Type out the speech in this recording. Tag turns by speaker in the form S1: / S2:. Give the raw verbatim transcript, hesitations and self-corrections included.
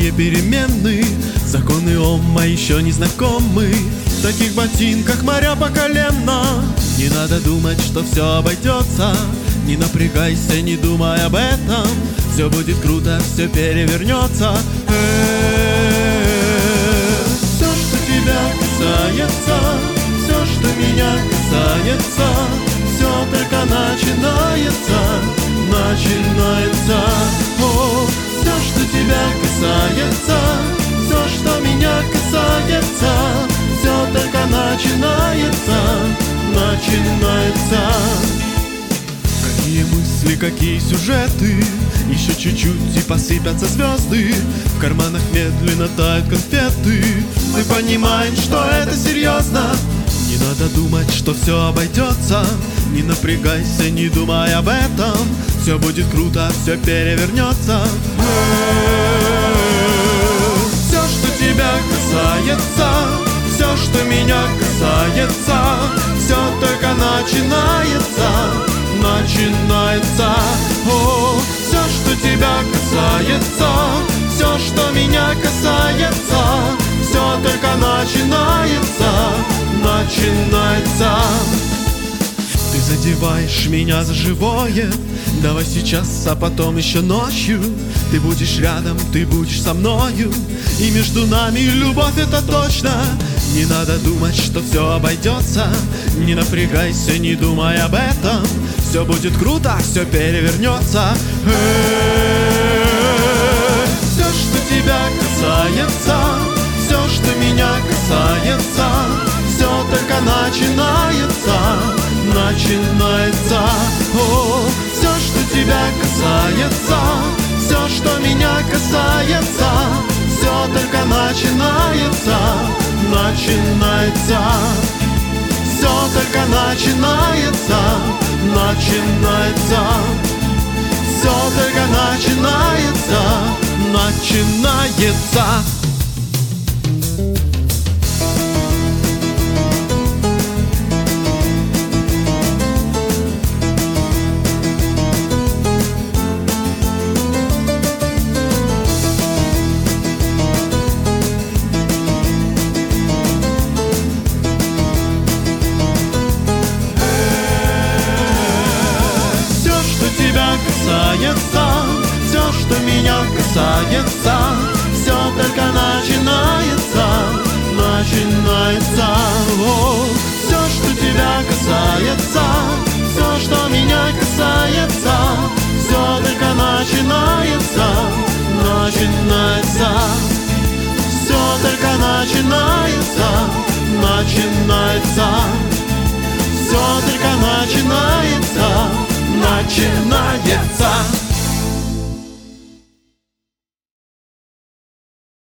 S1: многие перемены, законы Омма еще не знакомы. В таких ботинках моря по колено. Не надо думать, что все обойдется. Не напрягайся, не думай об этом. Все будет круто, все перевернется. Все, что тебя касается, все, что меня касается, все только начинается, начинается. О, все, что тебя касается, все, что меня касается, все только начинается, начинается. Какие мысли, какие сюжеты, еще чуть-чуть и посыпятся звезды. В карманах медленно тают конфеты. Ты понимаешь, что это серьезно. Не надо думать, что все обойдется. Не напрягайся, не думай об этом. Все будет круто, все перевернется. Все, что тебя касается, все, что меня касается, все только начинается, начинается. О, все, что тебя касается, все, что меня касается, все только начинается, начинается. Ты задеваешь меня за живое. Давай сейчас, а потом еще ночью. Ты будешь рядом, ты будешь со мною. И между нами любовь, это точно. Не надо думать, что все обойдется. Не напрягайся, не думай об этом. Все будет круто, все перевернется. Все, что тебя касается, все, что меня касается, все только начинается, начинается. О, все, что тебя касается, все, что меня касается, все только начинается, начинается. Все только начинается, начинается. Все только начинается, начинается. Касается, все, что меня касается, все только начинается, начинается. О, все, что тебя касается, все, что меня касается, все только начинается, начинается. Все только начинается, начинается. Все только начинается, начинается.